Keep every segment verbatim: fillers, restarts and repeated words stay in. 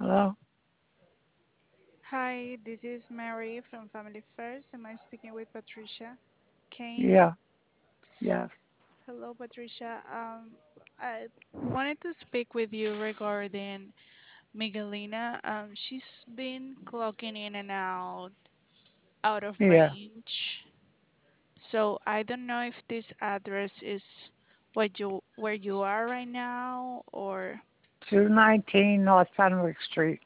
Hello? Hi, this is Mary from Family First. Am I speaking with Patricia Kane? Yeah, yes. Hello, Patricia. Um, I wanted to speak with you regarding Miguelina. Um, she's been clocking in and out, out of Yeah. range. So I don't know if this address is what you where you are right now, or two nineteen North Fenwick Street.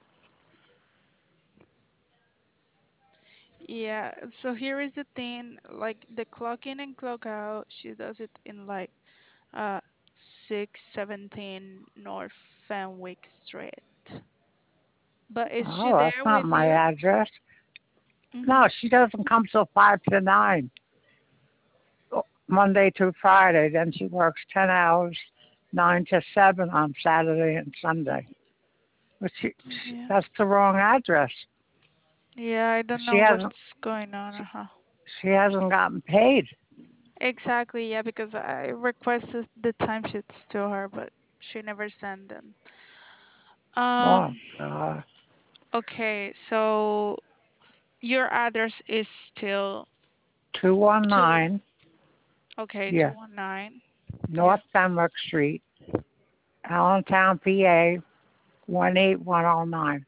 yeah. So here is the thing, like the clock in and clock out, she does it in like Uh, six seventeen North Fenwick Street. But is she Oh, that's there not with my you? address. Mm-hmm. No, she doesn't come till five to nine, Monday through Friday. Then she works ten hours, nine to seven on Saturday and Sunday. But she, she Yeah. that's the wrong address. Yeah, I don't She know hasn't, what's going on. Uh-huh. she hasn't gotten paid. Exactly, yeah, because I requested the timesheets to her, but she never sent them. Oh, Um, God. okay, so your address is still two, two one nine, okay, yeah, two one nine. Yeah. North Fenwick Street, Allentown, P A, one eight one oh nine.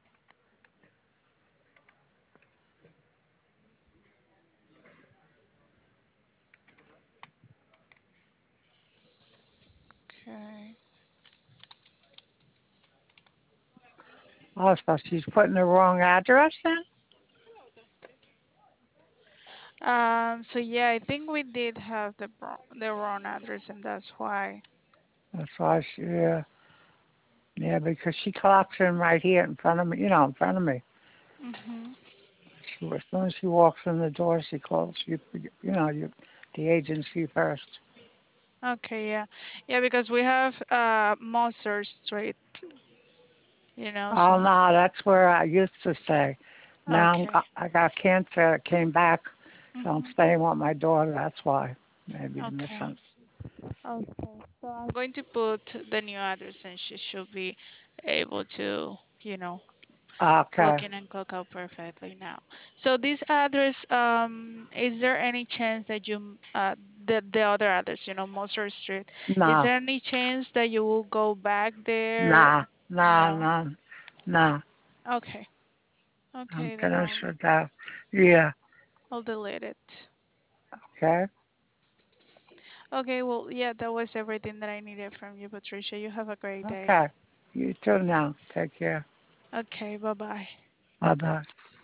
Okay. Oh, so she's putting the wrong address then? Um, so yeah, I think we did have the wrong, the wrong address, and that's why. That's why she, yeah, yeah, because she clocks in right here in front of me, you know, in front of me. Hmm. She, as soon as she walks in the door, she calls you, you know, you, the agency first. Okay, yeah, yeah, because we have uh Moser Street, you know. Oh So no, that's where I used to stay. Now I'm, okay. I got cancer, it came back, so I'm Hmm. staying with my daughter. That's why. Maybe the Okay. misunderstanding. Okay. So I'm going to put the new address, and she should be able to, you know, Okay. clock in and clock out perfectly now. So this address, um, is there any chance that you, uh, the the other address, you know, Moser Street, is Nah, there any chance that you will go back there? nah, nah, No. nah, nah. Okay. I'm Okay, then finished I'll with that. Yeah. I'll delete it. Okay. Okay, well, yeah, that was everything that I needed from you, Patricia. You have a great day. Okay. You too now. Take care. Okay, bye bye. Bye bye.